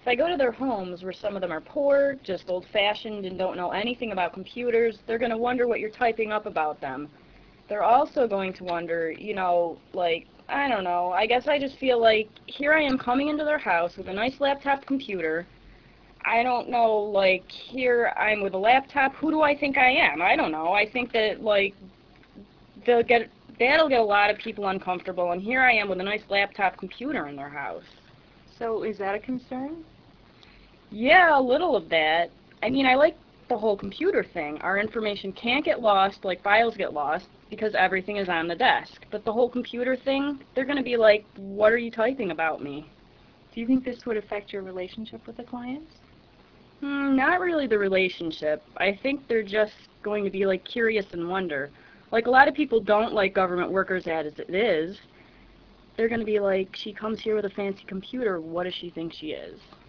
if I go to their homes where some of them are poor, just old-fashioned, and don't know anything about computers, they're going to wonder what you're typing up about them. They're also going to wonder, like, I don't know, I guess I just feel like here I am coming into their house with a nice laptop computer. I don't know, like, here I'm with a laptop. Who do I think I am? I don't know. I think that, like, they'll get that'll get a lot of people uncomfortable, and here I am with a nice laptop computer in their house. So is that a concern? Yeah, a little of that. I mean, I like the whole computer thing. Our information can't get lost like files get lost because everything is on the desk. But the whole computer thing, they're going to be like, what are you typing about me? Do you think this would affect your relationship with the clients? Not really the relationship. I think they're just going to be like curious and wonder. Like a lot of people don't like government workers as it is. They're going to be like, she comes here with a fancy computer, what does she think she is?